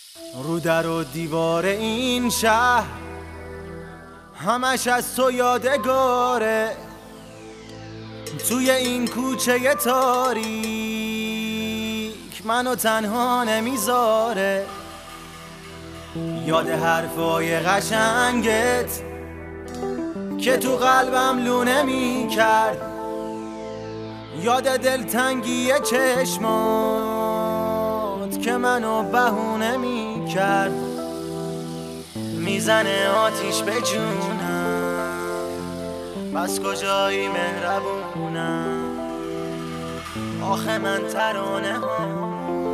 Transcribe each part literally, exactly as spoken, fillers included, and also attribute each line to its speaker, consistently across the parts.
Speaker 1: رو در و دیوار این شهر همش از تو یادگاره، توی این کوچه تاریک منو تنها نمیذاره. یاد حرفای قشنگت که تو قلبم لونه میکرد، یاد دلتنگی چشمات که منو بهونه میکرد. میزنه آتیش به جونم، بس کجایی مهربونم. آخه من ترانه ها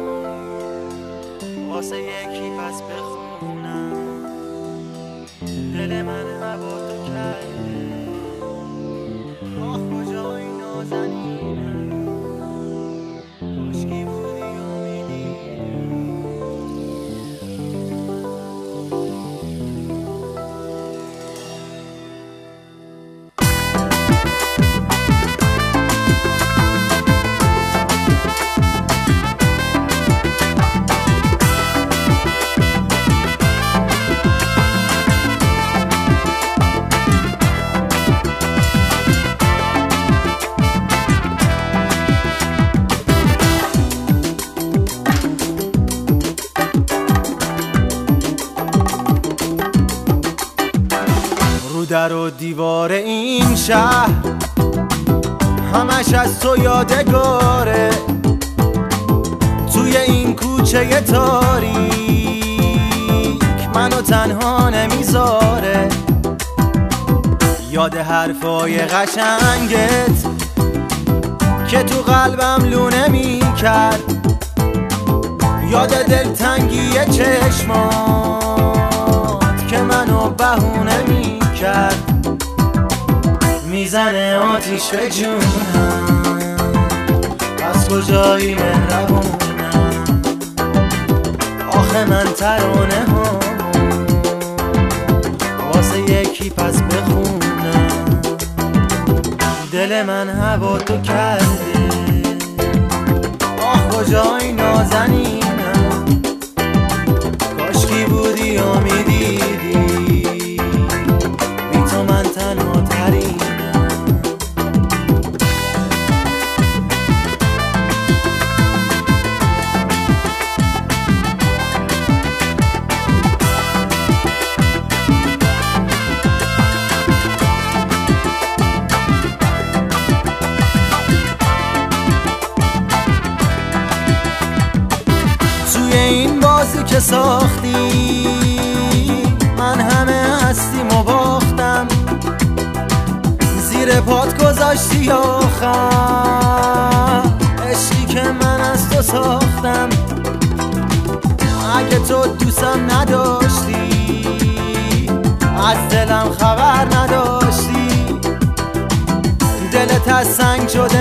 Speaker 1: واسه یکی پس بخونم. دل من هوا تو کرده، آخ کجایی نازنینم. کاشکی بودی امیدی. در و دیوار این شهر همش از تو یادگاره، توی این کوچه تاریک منو تنها نمیذاره. یاد حرفای قشنگت که تو قلبم لونه میکرد، یاد دلتنگی چشمات که منو بهونه میکرد. میزنه آتیش به جونم، از کجایی مهربونم. آخه من ترانه ها واسه یکی پس بخونم. دل من هوا تو کرده، آخ کجایی نازنینم. کاشکی بودی و میدیدی، بی تو من تنها ترینم. توی این بازی که ساختی من همه هستیم و باختم، زیر پات گذاشتی آخر عشقی که من از تو ساختم. اگه تو دوستم نداشتی، از دلم خبر نداشتی. دلت از سنگ شده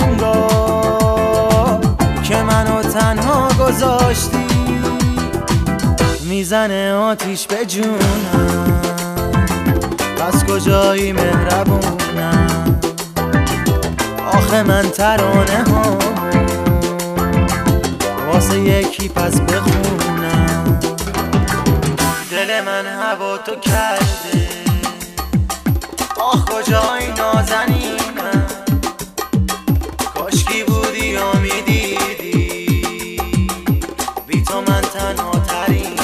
Speaker 1: انگار که منو تنها گذاشتی. میزنه آتیش به جونم، بس کجایی مهربونم. آخه من ترانه ها واسه یکی پس بخونم. دل من هوا تو کرده، آخ کجایی نازنینم. کاشکی بودی و میدیدی، بی تو من تنها ترینم.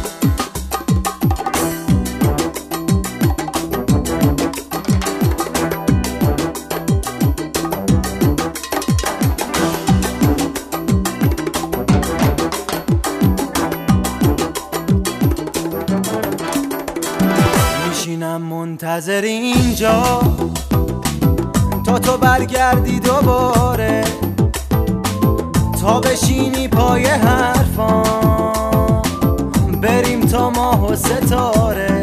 Speaker 1: میشینم منتظر اینجا تا تو برگردی دوباره، تا بشینی پای حرفام بریم تا ماه و ستاره.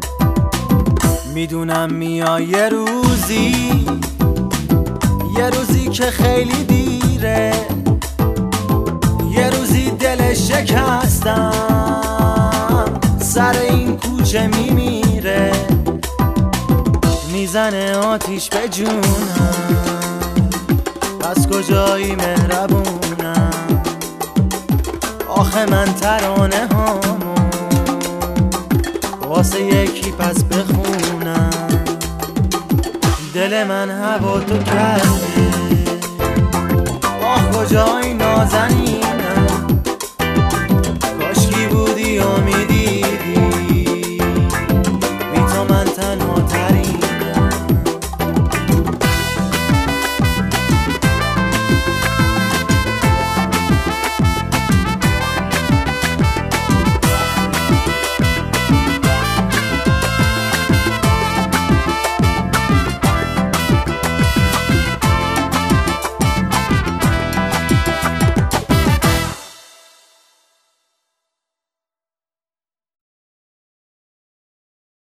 Speaker 1: میدونم میای یه روزی، یه روزی که خیلی دیره، یه روزی دل شکستم سر این کوچه میمیره. میزنه آتیش به جونم، پس کجایی مهربونم. آخه من ترانه هامو واسه یکی پس بخونم. دل من هوا تو کرده، آه کجای نازنی